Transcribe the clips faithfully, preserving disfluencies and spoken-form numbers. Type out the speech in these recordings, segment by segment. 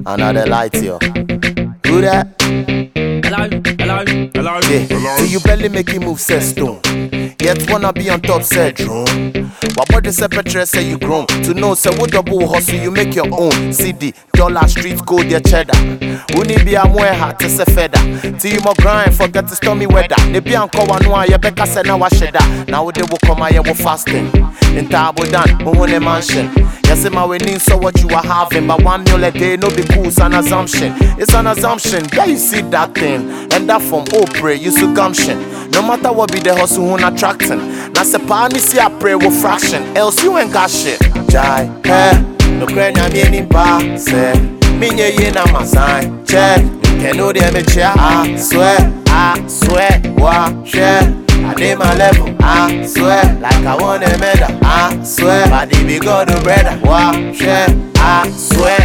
Another light here. Who that? Hello, hello, hello, Yeah. hello. See you barely making move, said stone. Yet wanna be on top, said drone. What body separate say you grown. To know, say what double hustle, you make your own. C D, dollar, street gold, your cheddar. Uni be a mwe hat to se feather. Till you more grind, forget the stormy weather. Ne be anko wanwa, ya beka se na wa sheda. Now they will come here, will fasting. In Tabo Dan, Mohone mansion. Yes, my winning, so what you are having. But one meal a day, no be cool, it's an assumption. It's an assumption, yeah, you see that thing. And that from Oprah, you see gumption. No matter what be the hustle, who attracting. Now, se pa me see a pray with fraction. Else you ain't got shit. Jai, hey, no crenya me any pa, say. Me nye ye na my sign, check. Can know them a chair, I swear, I swear, wa, share. I did my level, I swear, like I want a medal, I swear. But if we go to brother, wow, share, I swear,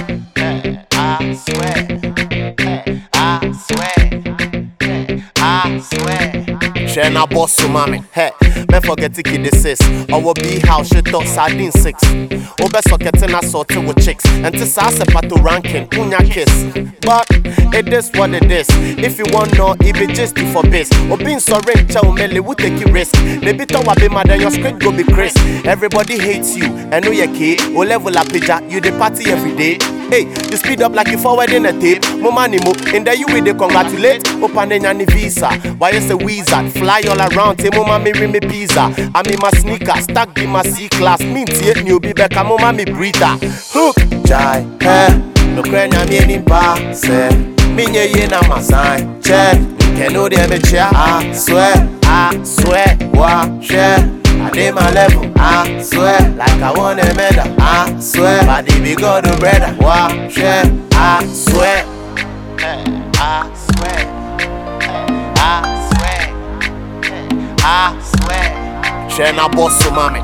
I swear, I swear, I swear. Share na boss to mommy, hey, men forget to keep the sis. Our B house, she talk sardine six. Obe socketing a sort with chicks. And to sass a pato ranking, unya kiss. But it is what it is. If you want know, it be just for base. Or being sorry, chow mele will take you risk. Maybe to be mad and your script go be Chris. Everybody hates you, and know your kid. O level up picture, you the party every day. Hey, you speed up like you forwarding a tape. Mo money mo, in the you with the congratulate. Open any visa. Why is a wizard? Fly all around, say mo mami ring me pizza. I'm in my sneakers, stack be my C class. Mint yet new be back, mo mami breather. Hook, jai, hey, no crenya me any pa, say. Me nye ye na my sign, check. Can know them a chair, I swear, I swear, wa, share. I did my level, I swear, like I want a medal, I swear. But if we go to brother, wa, share, I swear, I swear, I swear, I swear. Share na boss to mommy.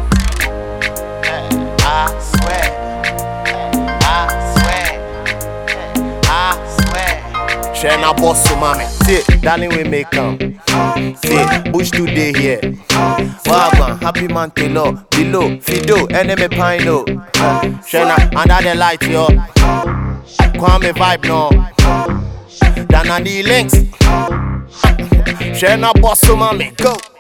I swear, I swear, I swear. Share na boss to mommy. See, darling, we make come. See, Bush today here. Wagwan, happy man below, below, Fido, enemy pino. Share na under the light, yo. Kwame vibe no. Dana the links. Share na boss to mommy, go.